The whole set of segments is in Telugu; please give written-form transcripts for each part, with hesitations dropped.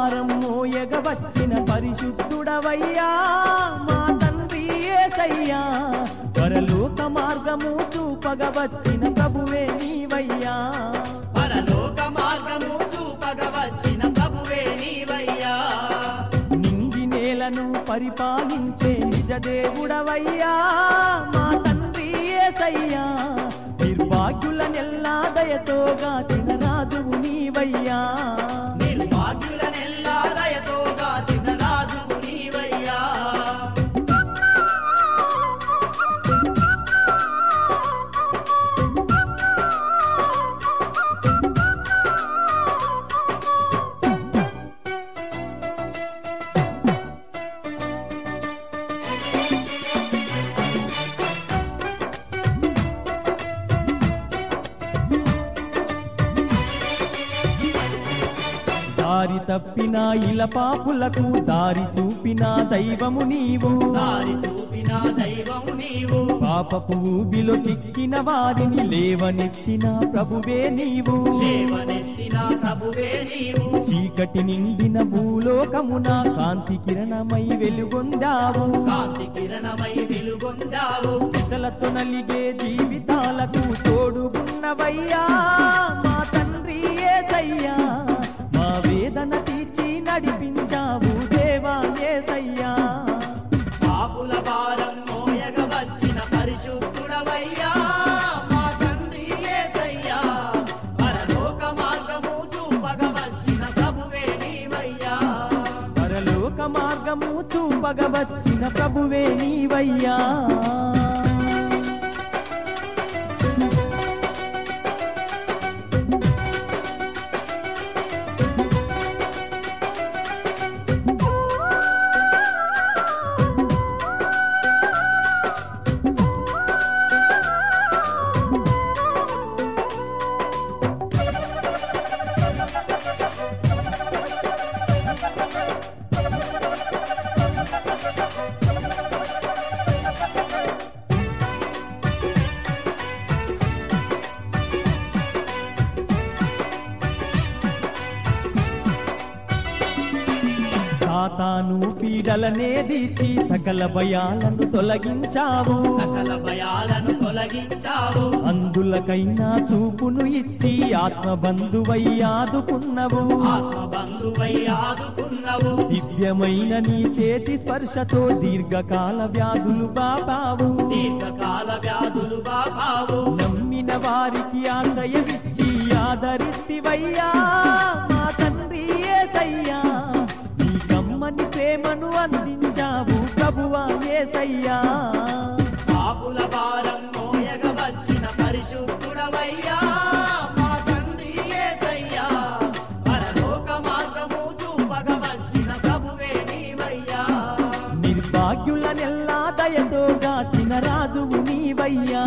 భారం మోయగ వచ్చిన పరిశుద్ధుడవయ్యా మా తండ్రి యేసయ్యా పరలోక మార్గము చూపగ వచ్చిన ప్రభువే నీవయ్యా పరలోక మార్గము చూపగ వచ్చిన ప్రభువే నీవయ్యా నింగి నేలను పరిపాలించే నిజ దేవుడవయ్యా మా తండ్రి యేసయ్యా నిర్భాగ్యులనెల్లా దయతో గాచిన రాజువు నీవయ్యా నిర్భాగ్యులనెల్లా దయతో గాచిన రాజువు నీవయ్యా దారి తప్పిన ఇల పాపులకు దారి చూపిన దైవము నీవు దారి చూపిన దైవము నీవు పాపపు ఊబిలో చిక్కిన వారిని లేవనెత్తిన ప్రభువే నీవు లేవనెత్తిన ప్రభువే నీవు చీకటి నిండిన భూలోకమున కాంతి కిరణమై వెలుగొందావు కాంతి కిరణమై వెలుగొందావు పెద్దలతో నలిగే జీవితాలకు తోడుగున్నవయ్యా మా తండ్రి యేసయ్యా మా వేదన తీర్చి నడిపించావు దేవా యేసయ్యా పాపుల భారం మోయగ వచ్చిన పరిశుద్ధుడవయ్యా మా తండ్రి యేసయ్యా పరలోక మార్గము చూపగ వచ్చిన ప్రభువే నీవయ్యా పరలోక మార్గము చూపగ వచ్చిన ప్రభువే నీవయ్యా సాతాను పీడలనే దీచి సకల భయాలను తొలగించావు సకల భయాలను తొలగించావు అందులకైనా చూపును ఇచ్చి ఆత్మబంధువై ఆదుకున్నవు ఆత్మబంధువై ఆదుకున్నవు దివ్యమైన నీ చేతి స్పర్శతో దీర్ఘకాల వ్యాధులు బాబావు దీర్ఘకాల వ్యాధులు బాబావు నమ్మిన వారికి ఆశ్రయమిచ్చి ఆదరిస్తివయ్యా మా తండ్రి యేసయ్యా నీ కమ్మని ప్రేమను అందించావు ప్రభువా యేసయ్యా పాపుల భారం మోయగ వచ్చిన పరిశుద్ధుడవయ్యా మా తండ్రి యేసయ్యా పరలోక మార్గము చూపగ వచ్చిన ప్రభువే నీవయ్యా నిర్భాగ్యులనెల్లా దయతో గాచిన రాజువు నీవయ్యా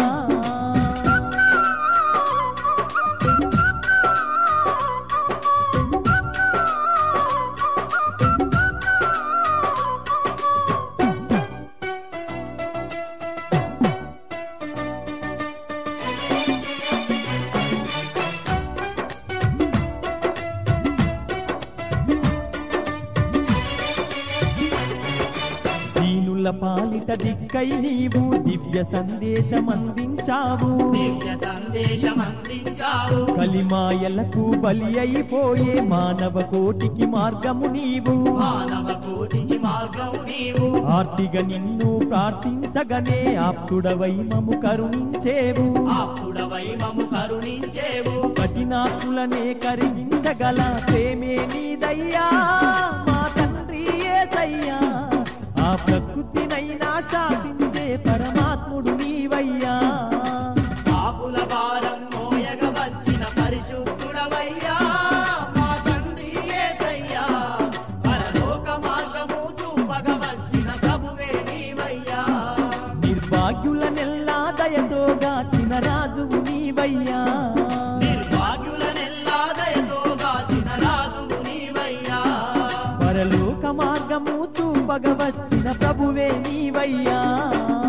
పాలిట దిక్కై నీవు దివ్య సందేశమందించావు దివ్య సందేశమందించావు కలిమాయలకు బలి అయిపోయే మానవ కోటికి మార్గము నీవు మానవ కోటికి మార్గం నీవు ఆర్తిగా నిన్ను ప్రార్థించగనే ఆప్తుడవై మము కరుణించేవు ఆప్తుడవై మము కరుణించేవు కఠినాత్ములనే కరిగించగల ప్రేమే నీదయ్యా మా తండ్రి యేసయ్యా ఆ ప్రకృతినైనా శాసించే పరమాత్ముడు నీవయ్యా పాపుల భారం మోయగ వచ్చిన పరిశుద్ధుడవయ్యా మా తండ్రి యేసయ్యా పరలోక మార్గము చూపగ వచ్చిన ప్రభువే నీవయ్యా నిర్భాగ్యులనెల్లా దయతో గాచిన రాజువు నీవయ్యా నిర్భాగ్యులనెల్లా దయతో గాచిన రాజువు నీవయ్యా పరలోక మార్గము చూపగ వచ్చిన ప్రభువే నీవయ్యా